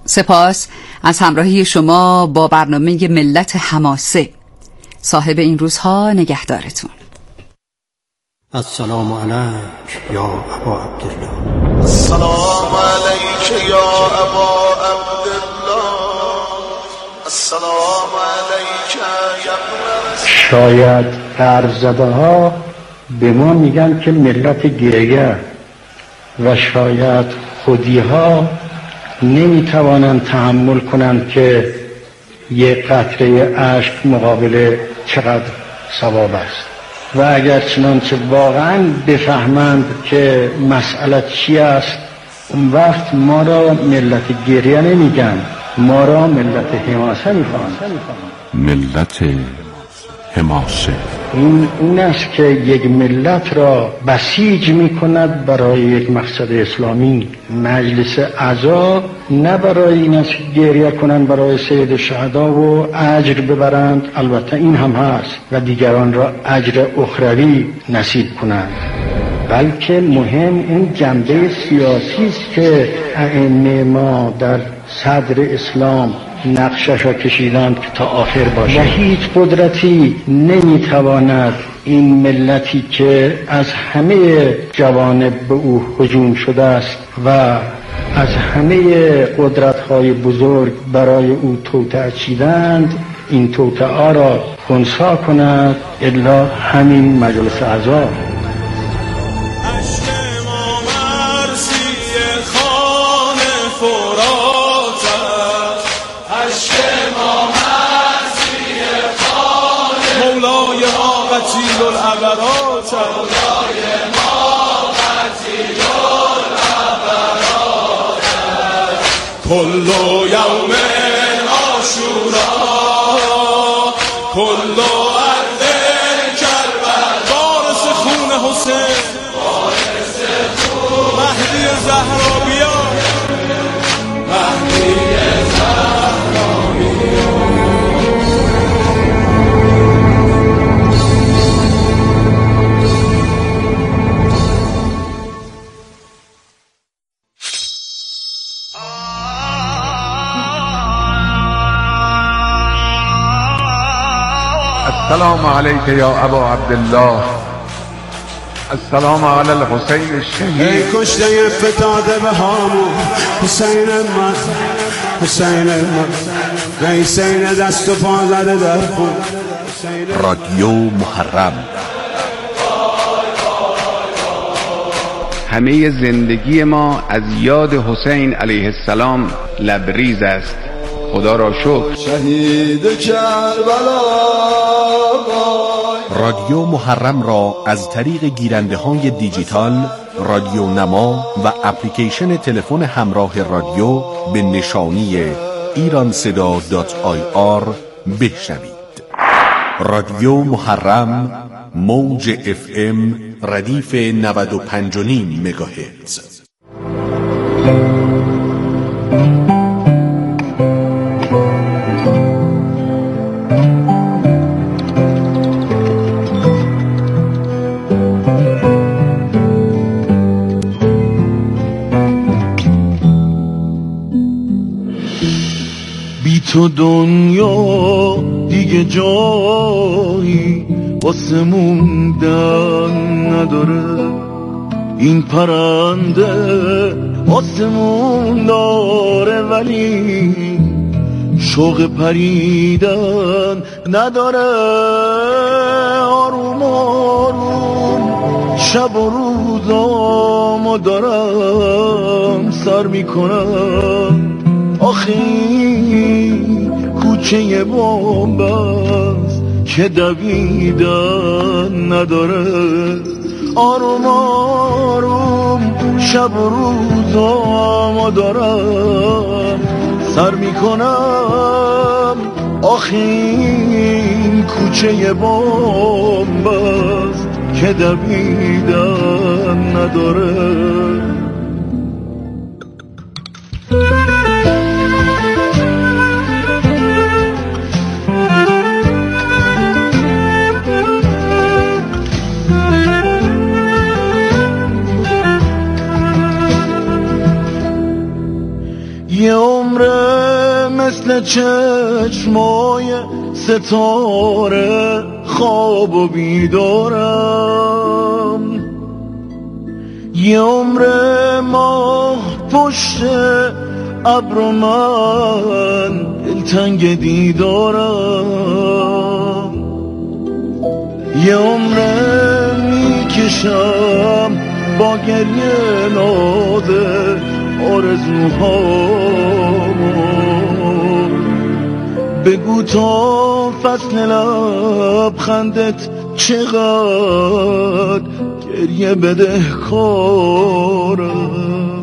سپاس از همراهی شما با برنامه ملت حماسه. صاحب این روزها نگهدارتون. السلام علیک یا ابا عبدالله. السلام علیک یا ابا عبدالله. السلام علیک یا ابن. شاید غرب‌زده ها به ما میگن که ملت گریه و شاید خودی ها نمیتوانند تحمل کنند که یک قطره اشک مقابل چقدر ثواب است. و اگر چنانچه واقعا بفهمند که مسئله چی است، اون وقت ما را ملت گریه نمیگن، ما را ملت حماسه میخوان. ملت حماسه این است که یک ملت را بسیج میکند برای یک مقصد اسلامی. مجلس عزا نه برای این است که گریه کنند برای سید شهدا و اجر ببرند، البته این هم هست، و دیگران را اجر اخروی نصیب کنند، بلکه مهم این جنبه سیاسی است که ائمه ما در صدر اسلام نقشش را کشیدند که تا آخر باشه. و هیچ قدرتی نمیتواند این ملتی که از همه جوانب به او هجوم شده است و از همه قدرت‌های بزرگ برای او توطئه چیدند، این توطئه را خنثی کند الا همین مجلس عزا. كل يوم عاشورا كل أرض کربلا وارث خون حسین مهدی زهرا بیا مهدی زهرا السلام علیک یا ابا عبدالله. السلام علی الحسین الشهید. ای کشته فتاده به هامون حسین من، حسین من، حسین دست و پا زده در خون. رادیو محرم. همه زندگی ما از یاد حسین علیه السلام لبریز است. خدا را شکر. شهید کربلا. رادیو محرم را از طریق گیرنده های دیجیتال، رادیو نما و اپلیکیشن تلفن همراه رادیو به نشانی ایرانصدا.ir بشنوید. رادیو محرم، موج FM ردیف 95.5 مگاهرتز. تو دنیا دیگه جایی واسه موندن نداره، این پرنده آسمون داره ولی شوق پریدن نداره. آروم آروم شب و روزامو دارم سر میکنم، آخی کوچه بامبست که دویدن نداره. آروم آروم شب و روزامو دارم سر میکنم، آخی کوچه بامبست که دویدن نداره. یه عمره مثل چشمای ستاره خواب و بیدارم، یه عمره ماه پشت ابر و من دلتنگ دیدارم، یه عمره میکشم با گریه نازه آرزوهامو، بگو تا فصل لبخندت چقدر گریه بدهکارم.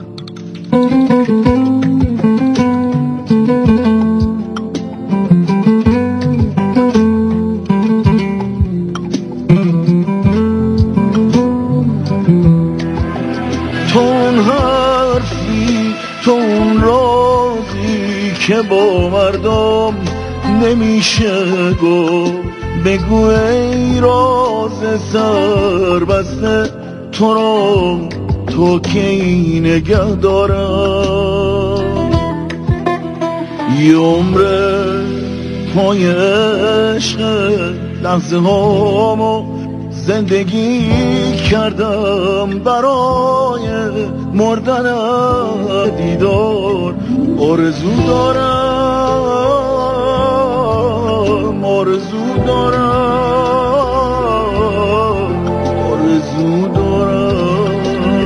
تون رازی که با مردم نمیشه گفت، بگو ای راز سربسته تو را تو کی نگه دارم، یه عمره پای عشق لحظه هامو زندگی کردم، برای مردن دیدار آرزو دارم، آرزو دارم، آرزو دارم.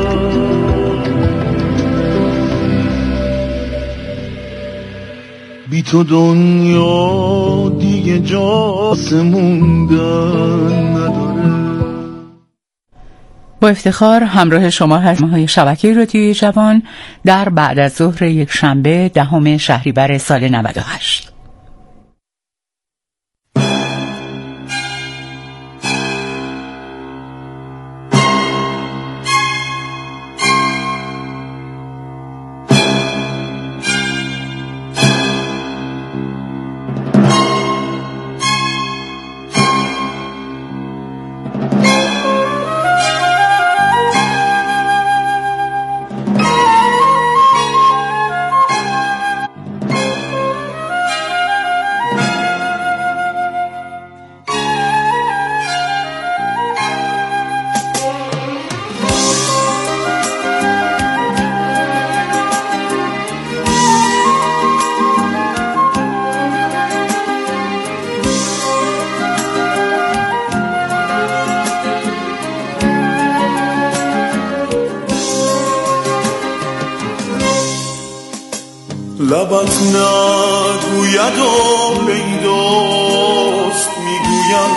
بی تو دنیا دیگه جاس موندن نداره. با افتخار همراه شما هستیم شبکه رادیوی جوان در بعد از ظهر یک شنبه 10 شهریور سال 98. لبت نگوید و پیداست میگوید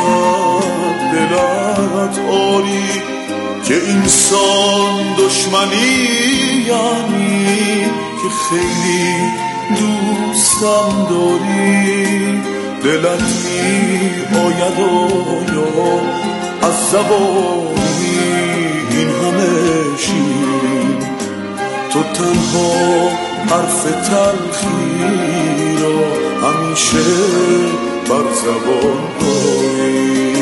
دلت آری که اینسان دشمنی یعنی که خیلی دوستم داری، دلت می آید و یا از زبانی این همه شیرین، تو تنها حرف تلخی را همیشه بر زبان داری.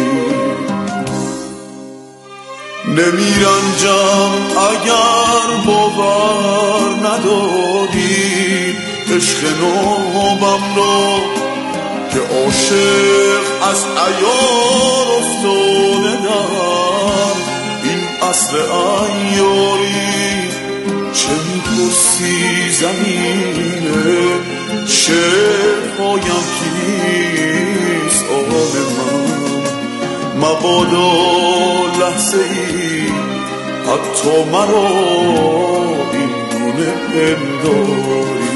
نمیرنجم اگر باور نداری عشق نومم را که عاشق از عیار افتاده در این عصر عیاری. چه میپرسی زمینه چه پایم کیست آن من، مبادا لحظه ای حتی مرا این گونه پنداری.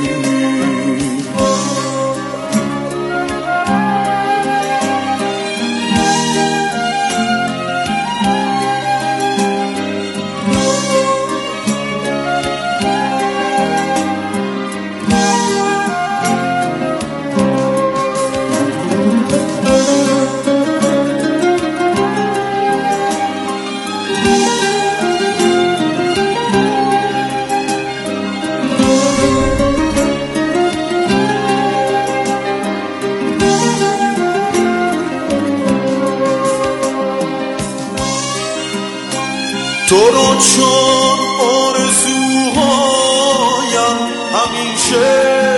تو رو چون آرزوهایم همیشه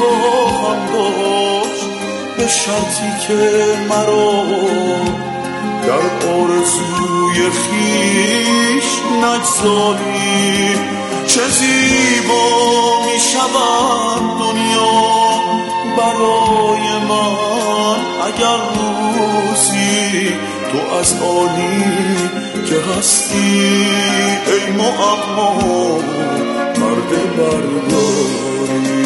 خواهم داشت به شرطی که مرا در آرزوی خیش نگذاری. چه زیبا می شود دنیا برای من اگر روزی تو از آنی که هستی ای معما پرده برداری.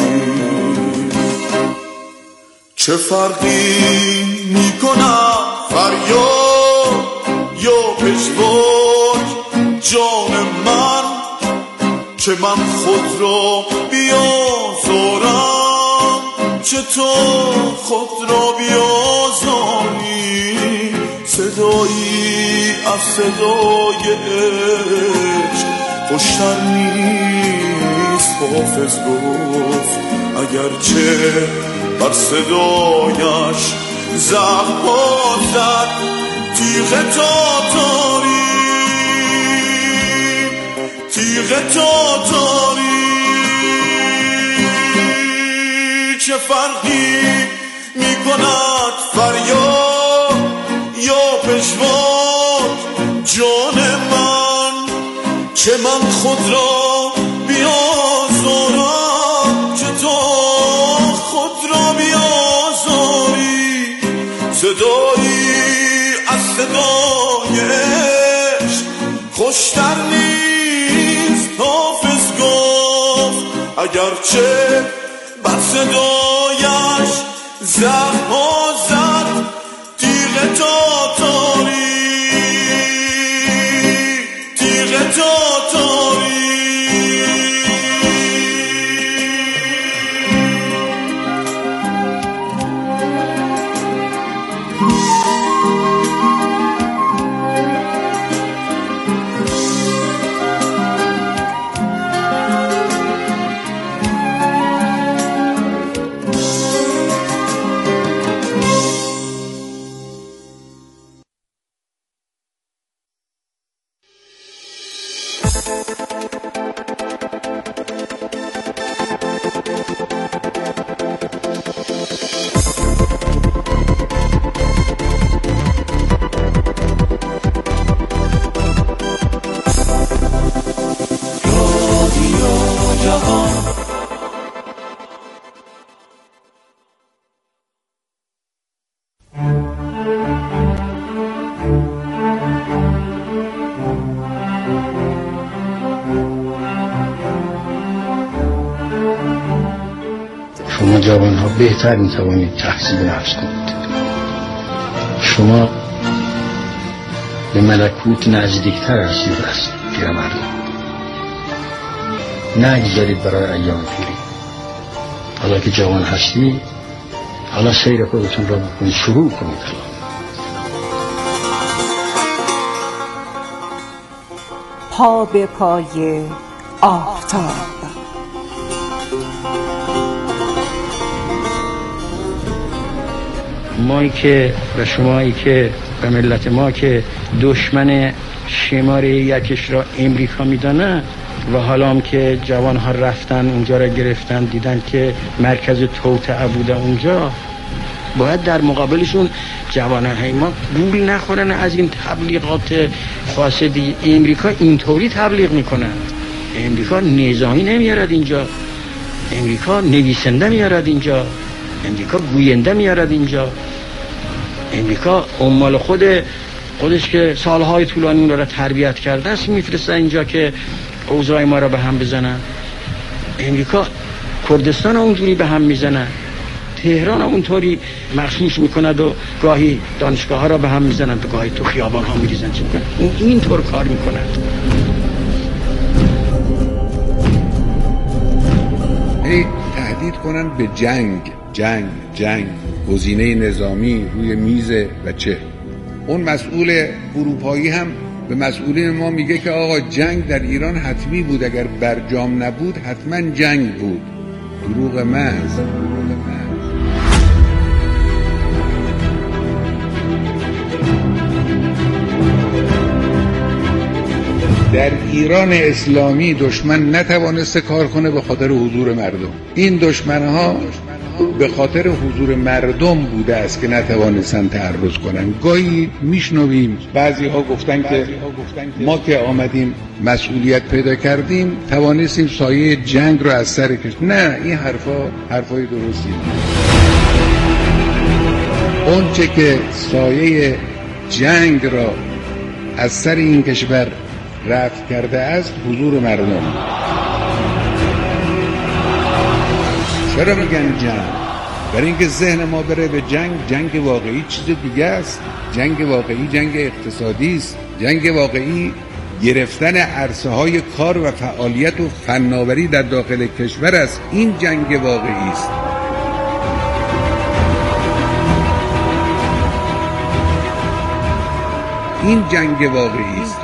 چه فرقی می کنم فریاد یا پژواک جان من که من خود را بیازارم چه تو خود را بیازاری. صدایی از صدای عشق خوشتر نیست حافظ گفت اگرچه بر صدایش زهر زد تیغ تاتاری تیغ تاتاری. چه فرقی می کند فریاد یا پژواک جان من که من خود را بیازارم چه تو خود را بیازاری. صدایی از صدای عشق خوشتر نیست حافظ گفت اگرچه بر صدایش زهر زد تیغ تاتاری تیغ تاتاری. شما جوانها بهتر میتوانید تحصیل نفس کنید. شما به ملکوت نزدیکتر هستید از پیرمردان. نگذارید برای ایام پیری. حالا که جوان هستید حالا سیر خودتون را بکنید، شروع کنید. پا به پای آفتاب. مایی که و شمایی که و ملت ما که دشمن شماره یکش را امریکا میدانه و حالا هم که جوان ها رفتن اونجا را گرفتن دیدن که مرکز توطئه بوده اونجا، باید در مقابلشون جوانهای ما گول نخورن از این تبلیغات فاسدی. امریکا اینطوری تبلیغ میکنن. امریکا نظامی نمیارد اینجا، امریکا نویسنده میارد اینجا، امریکا گوینده میارد اینجا، امریکا عمال خودش که سالهای طولانی اون را تربیت کرده است میفرسته اینجا که اوضاع ما را به هم بزنن. امریکا کردستان اونجوری به هم میزنن، تهران اونطوری مخشوش میکند و گاهی دانشگاه ها را به هم میزنند و گاهی تو خیابان ها میریزن. چه میکنن؟ اینطور کار میکنند. تهدید کنن به جنگ گزینه نظامی روی میز و چه اون مسئول اروپایی هم به مسئولین ما میگه که آقا جنگ در ایران حتمی بود، اگر برجام نبود حتما جنگ بود. دروغ محض. در ایران اسلامی دشمن نتوانسته کار کنه به خاطر حضور مردم. این دشمنها به خاطر حضور مردم بوده است که نتوانستن تعرض کنن. گاهی میشنویم بعضی ها گفتن که ما که آمدیم مسئولیت پیدا کردیم توانستیم سایه جنگ رو از سر کشیم. نه، این حرفای درستی نیست. اون چه که سایه جنگ را از سر این کشور رفع کرده است حضور مردم. چرا میگن جنگ؟ برای اینکه ذهن ما بره به جنگ واقعی چیز دیگه است. جنگ واقعی جنگ اقتصادی است. جنگ واقعی گرفتن عرصه های کار و فعالیت و فناوری در داخل کشور است. این جنگ واقعی است. این جنگ واقعی است.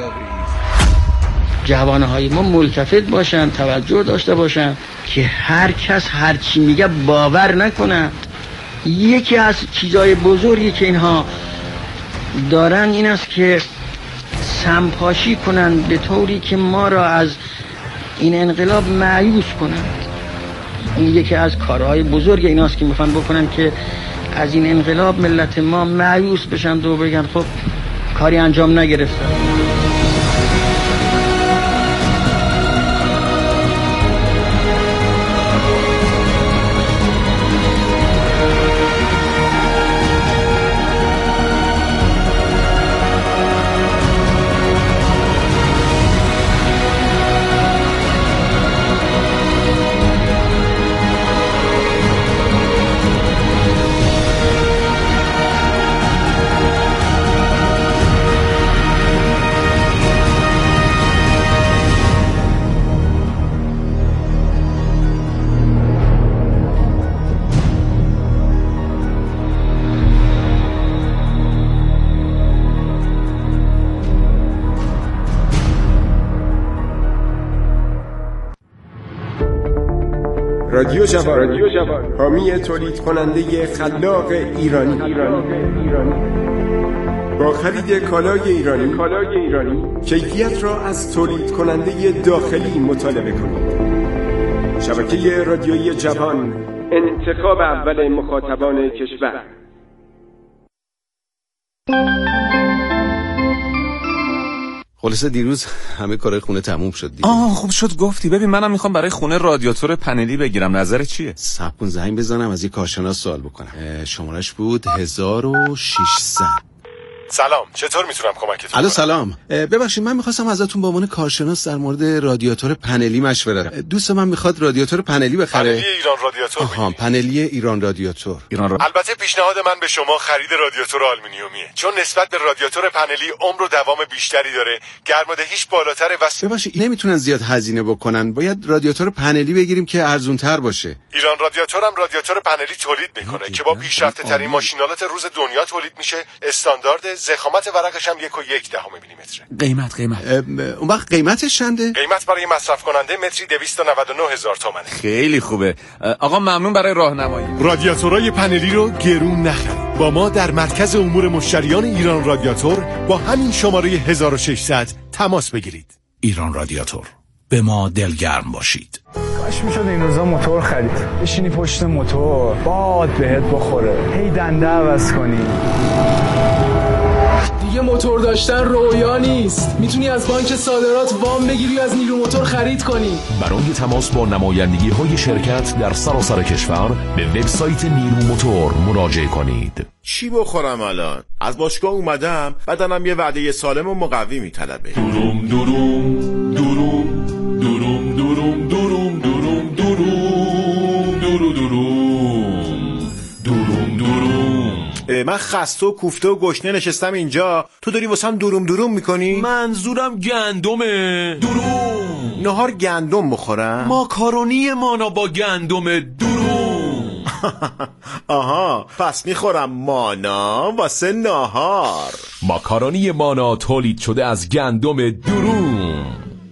جوانهای ما ملتفت باشن، توجه داشته باشن که هر کس هر چی میگه باور نکنند. یکی از چیزای بزرگی که اینها دارن این است که سمپاشی کنند به طوری که ما را از این انقلاب مایوس کنند. این یکی از کارهای بزرگ ایناست که میخوان بکنن که از این انقلاب ملت ما مایوس بشن و بگن خب کاری انجام نگرفتن. رادیو جوان، حامی تولید کننده خلاق ایرانی. با خرید کالای ایرانی کیفیت را از تولید کننده داخلی مطالبه کنید. شبکه رادیویی جوان، انتخاب اول مخاطبان کشور. خلاصه دیروز همه کارهای خونه تموم شد دیگه. خوب شد گفتی. ببین منم میخوام برای خونه رادیاتور پنلی بگیرم، نظر چیه؟ صبر کن زنگ بزنم از یک کارشناس سوال بکنم. شمارش بود 1600. سلام، چطور میتونم کمکتون کنم؟ الو سلام، ببخشید من میخواستم ازتون به عنوان کارشناس در مورد رادیاتور پنلی مشورت. دوست من میخواد رادیاتور پنلی بخره. پنلی ایران رادیاتور. پنلی ایران رادیاتور. البته پیشنهاد من به شما خرید رادیاتور آلومینیومیه، چون نسبت به رادیاتور پنلی عمر و دوام بیشتری داره، گرمادهیش بالاتره و ببخشید نمیتونن زیاد هزینه بکنن. باید رادیاتور پنلی بگیریم که ارزان‌تر باشه. ایران رادیاتور هم رادیاتور پنلی تولید میکنه که با پیشرفته ترین ماشینالات روز دنیا تولید میشه. استاندارد ضخامت ورقش هم 1.1 میلیمتره. قیمت اون وقت قیمتش چنده؟ قیمت برای مصرف کننده متری 299,000 تومانه. خیلی خوبه. آقا ممنون برای راهنمایی. رادیاتورهای پنلی رو گرون نخرید. با ما در مرکز امور مشتریان ایران رادیاتور با همین شماره 1600 تماس بگیرید. ایران رادیاتور، به ما دلگرم باشید. کاش میشد این روزا موتور خرید، بشینی پشت موتور باد بهت بخوره، هی دنده عوض کنی. دیگه موتور داشتن رویا نیست. میتونی از بانک صادرات وام بگیری و از نیرو موتور خرید کنی. برای تماس با نمایندگی های شرکت در سراسر کشور به وبسایت نیرو موتور مراجعه کنید. چی بخورم الان؟ از باشگاه اومدم، بدنم یه وعده سالم و مقوی میطلبه. دوروم دوروم دوروم دوروم دوروم دوروم دوروم دوروم دوروم دوروم دوروم. من خسته و کوفته و گشنه نشستم اینجا، تو داری واسم دوروم دوروم میکنی؟ منظورم گندمه. دوروم. نهار گندم بخورم؟ ماکارونی مانا با گندم دوروم. آها، پس میخورم مانا واسه نهار. ماکارونی مانا تولید شده از گندم دوروم.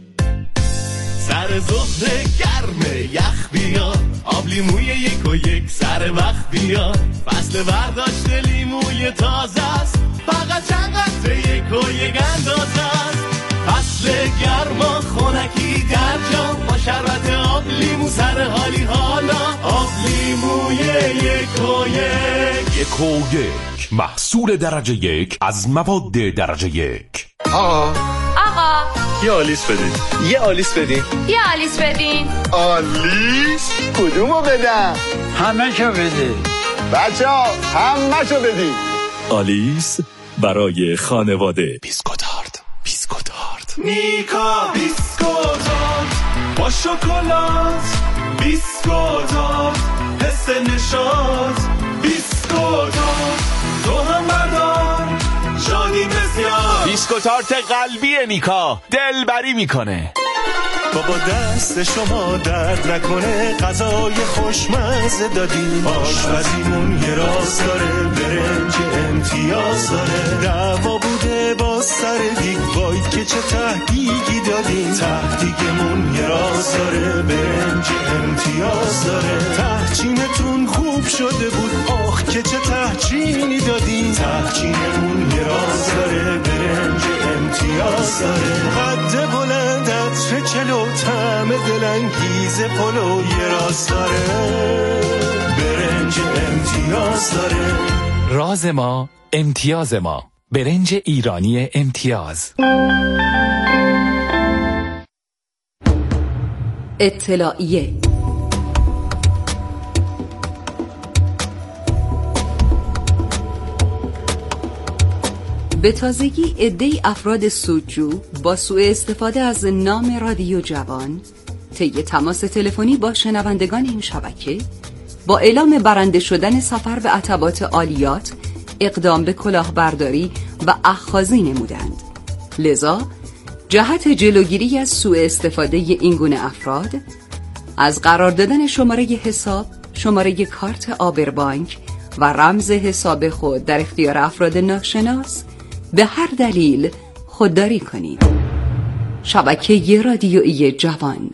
سر ظهر گرم یخ بیاد، آب لیموی 1 سر وقت بیاد. فصل برداشت لیموی تازه است، فقط چند قطره 1 اندازه است. فصل گرما خونکی در جا با شربت آب لیمو سر حالی حالا آب لیموی یک و یک محصول درجه 1 از مواد درجه 1. آقا یه آلیس بدین. یه آلیس بدین. یه آلیس بدین. آلیس؟ کدومو بدم؟ همه شو بدین. بچه ها همه شو بدین. آلیس برای خانواده. بیسکوتارد نیکا بیسکوتارد با شکلات، بیسکوتارد حس نشاط، بیسکوتارد تو هم بردار شادی بسیار. بیسکوتارت قلبی نیکا دلبری میکنه. بابا دست شما درد نکنه، غذای خوشمزه دادیم، آشپزیمون یه راز داره، برنج امتیاز داره، دعوا بوده با سر دیگ، وای که چه تهدیگی دادیم، تهدیگمون یه راز داره، برنج امتیاز داره، تهچینتون خوب شده بود، آخ که چه تهچینی دادیم، تهچینمون یه راز داره، برنج امتیاز داره، قد بلند عطر چلو، طعم دلانگیز پلو یه راز داره، برنج امتیاز داره. راز ما امتیاز ما، برنج ایرانی امتیاز. اطلاعیه به تازگی عده‌ای افراد سودجو با سوء استفاده از نام رادیو جوان طی تماس تلفنی با شنوندگان این شبکه با اعلام برنده شدن سفر به عتبات عالیات اقدام به کلاهبرداری و اخاذی نمودند. لذا جهت جلوگیری از سوء استفاده این گونه افراد از قرار دادن شماره حساب، شماره کارت آبربانک و رمز حساب خود در اختیار افراد ناشناس به هر دلیل خودداری کنید. شبکه رادیویی جوان.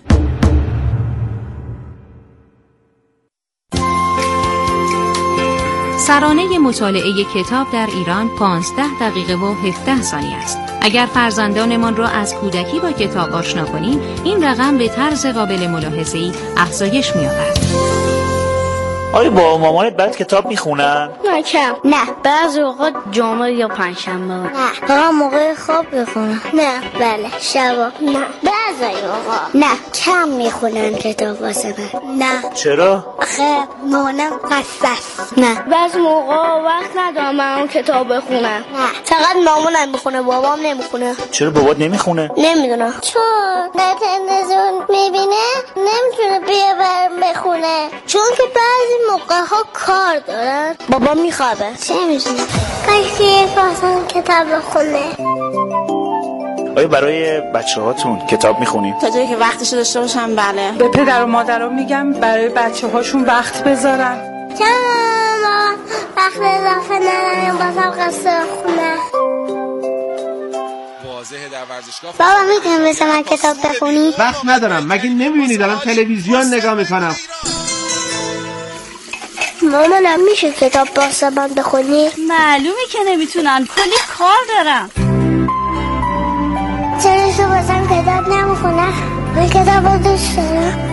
سرانه مطالعه کتاب در ایران 15 دقیقه و 17 ثانیه است. اگر فرزندانمان را از کودکی با کتاب آشنا کنیم، این رقم به طرز قابل ملاحظه‌ای افزایش می‌یابد. آیا با مامانت بعد کتاب میخونن؟ نه کم. نه بعضی اوقات جمعه یا پنجشنبه. نه فقط موقع خواب بخونن. نه بله شبا. نه بعضی اوقات. نه کم میخونن کتاب واسه من. نه چرا؟ آخه مامانم قصص. نه بعضی موقع وقت ندارم من اون کتاب بخونم. نه فقط مامانم میخونه، بابام نمیخونه. چرا بابات نمیخونه؟ نمیدونم چون در تلویزیون میبینه نمیتونه بیا برم بخونه، چون که بعضی موقع ها کار دارن. بابا میخوابه. چه میدونی؟ کاش واسه کتاب بخونه. آیا برای بچه هاتون کتاب میخونیم؟ تا جایی که وقتشو داشته باشم بله. به پدر و مادرم میگم برای بچه هاشون وقت بذارن. چرا وقت اضافه ندارم بازم قصه خونه. بابا میتونی مثل من کتاب بخونی؟ وقت ندارم. مگه نمیبینی دارم تلویزیون نگاه میکنم؟ مامانم میشه کتاب واسه من بخونی؟ معلومه که نمیتونن، کلی کار دارم. چرا تو واسم کتاب نمیخونه؟ من کتاب دوست دارم.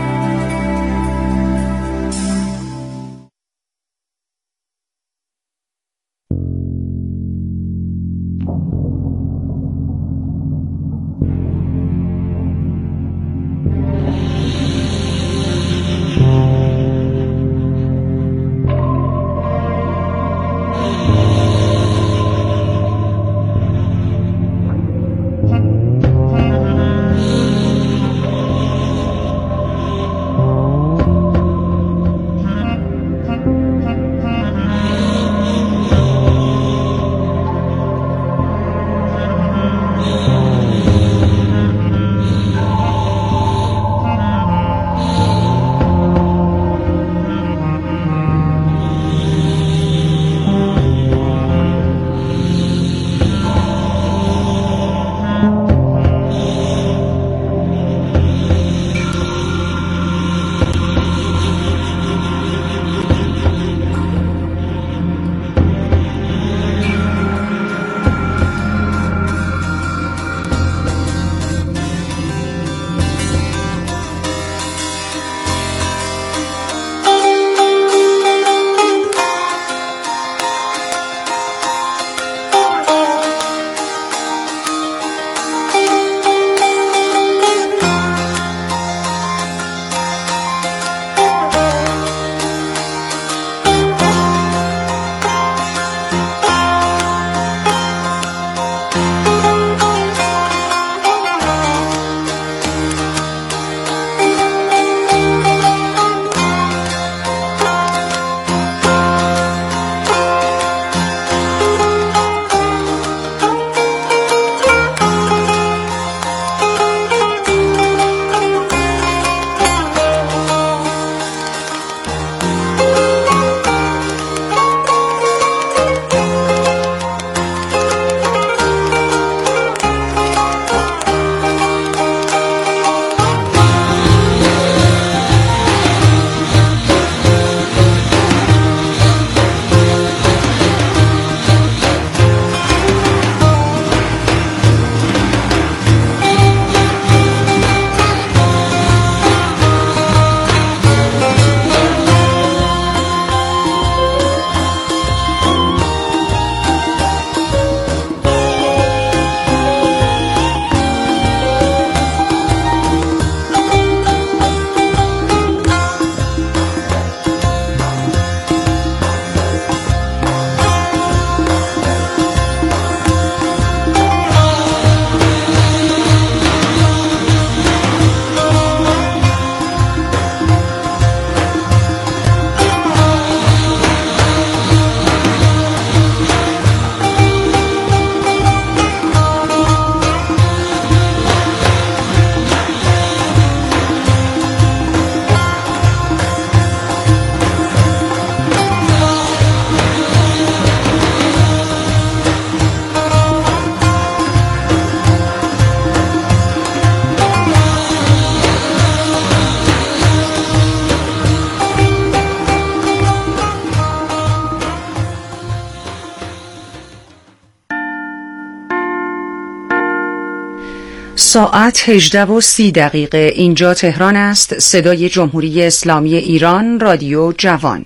ساعت 18:30 اینجا تهران است. صدای جمهوری اسلامی ایران، رادیو جوان.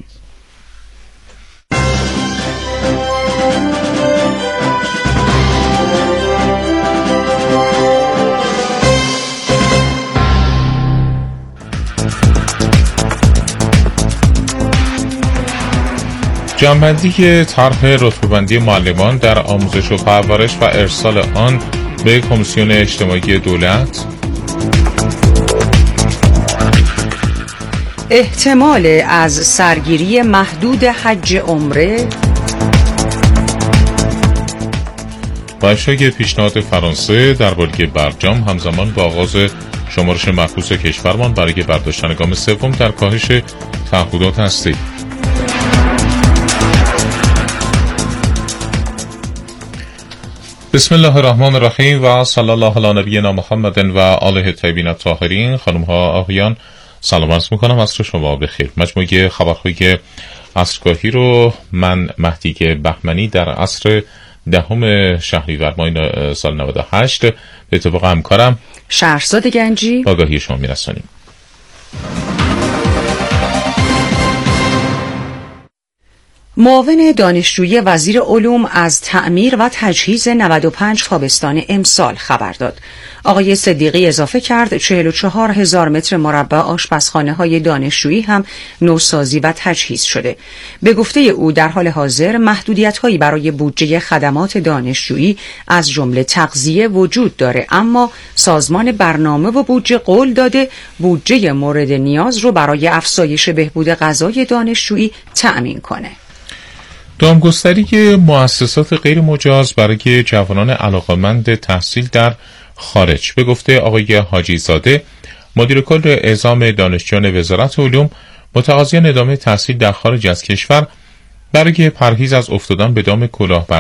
جمع‌بندی طرح رتبه‌بندی معلمان در آموزش و پرورش و ارسال آن به کمیسیون اجتماعی دولت. احتمال از سرگیری محدود حج عمره و اشاره پیشنهاد فرانسه درباره برجام همزمان با آغاز شمارش معکوس کشورمان برای برداشتن گام سوم در کاهش تعهدات هسته‌ای. بسم الله الرحمن الرحیم و صلی الله علی نبینا محمد و آله الطیبین الطاهرین. خانم ها آقایان، سلام عرض میکنم، عصر شما بخیر. مجموعه خبرهای عصرگاهی رو من مهدی بهمنی در عصر 10 شهریور ماه سال 98 به اتفاق همکارم شهرزاد گنجی آگاهی شما میرسانیم. معاون دانشجویی وزیر علوم از تعمیر و تجهیز 95 تابستان امسال خبر داد. آقای صدیقی اضافه کرد 44,000 متر مربع آشپزخانه‌های دانشجویی هم نوسازی و تجهیز شده. به گفته او در حال حاضر محدودیت‌هایی برای بودجه خدمات دانشجویی از جمله تغذیه وجود داره، اما سازمان برنامه و بودجه قول داده بودجه مورد نیاز رو برای افزایش بهبود غذای دانشجویی تأمین کنه. دامگستری مؤسسات غیر مجاز برای جوانان علاقه‌مند تحصیل در خارج. به گفته آقای حاجی زاده مدیر کل اعزام دانشجویان وزارت علوم، متقاضیان ادامه تحصیل در خارج از کشور برای پرهیز از افتادن به دام کلاهبرداری